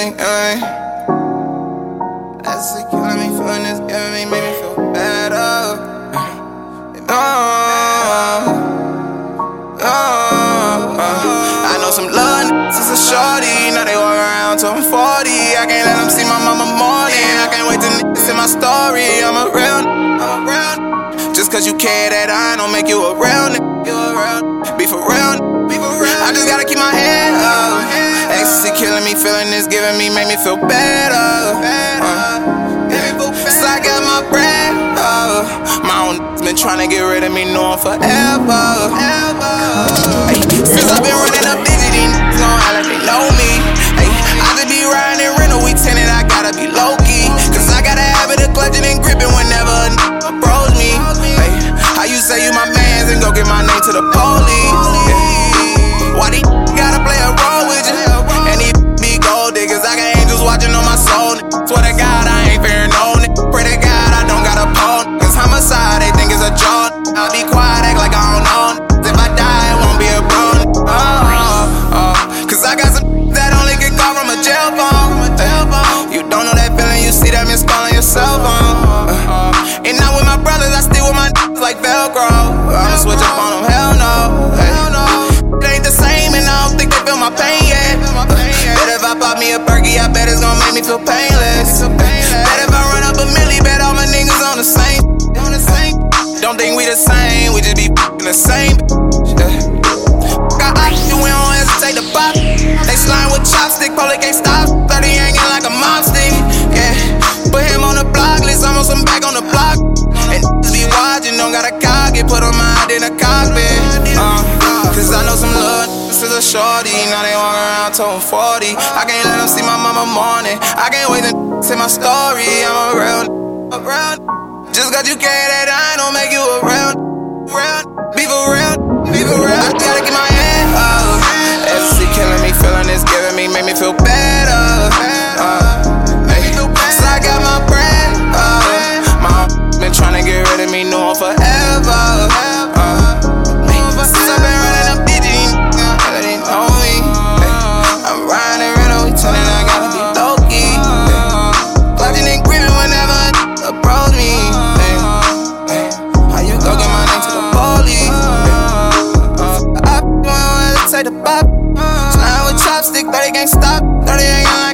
That's it, killing me, feeling this, giving me, make me feel better. I know some love since a shorty, now they walk around till I'm 40. I can't let them see my mama morning. I can't wait to see my story. I'm a real. Just cause you care that I don't make you a real nigga. Be for real. I just gotta keep my head up. Ecstasy killing me, feeling this, giving me, make me feel better. So I got my bread up. My own been trying to get rid of me, knowing forever. Since I've been running up digits, these niggas gon' act like they know me. I just be riding in rental, we tenant, I gotta be low-key. Cause I got a habit of clutching and gripping whenever a nigga approach me. How you say you my mans and go get my name to the police? Why these gotta play a role with you? And these be gold diggers, I got angels watching on my soul. Swear to God, I ain't fearing no nigga. Pray to God I don't got a pwn. Cause homicide, they think it's a joke. I'll be quiet, act like I don't know. If I die, it won't be a bone. Cause I got some that only get called from a jail phone. You don't know that feeling, you see that missed call on your cell phone. And now with my brothers, I still with my like Velcro. I'ma switch up on them, hell no. It ain't the same, and I don't think they feel my pain yet. Bet if I pop me a Berkey, I bet it's gon' make me feel painless. Bet if I run up a milli, bet all my niggas on the same. Don't think we the same, we just be the same. Got options, we don't hesitate to pop. They slime with chopstick, probably can't stop. 30 hanging like a mob stick, yeah. Put him on the block list, almost I'm back on the block. And be watching, don't got a car, get put on my head in a cockpit. Cause I know some love, this is a shorty. Now they walk around till I'm 40. I can't let them see my mama morning. I can't wait to see my story. I'm a real. Just cause you care that I don't make you a real. Be for real. I gotta keep my head up. Ecstasy killing me, feeling this, giving me, make me feel better. So I got my bread up. My been trying to get rid of me, knowing forever. Since I've been running up digits, they know me. I'm riding rental, we turning, I gotta be low-key. Clutching and gripping whenever a approach me. How you go get my name to the police? I don't hesitate to pop. Slime with chopstick, 30 can't stop. 30 ain't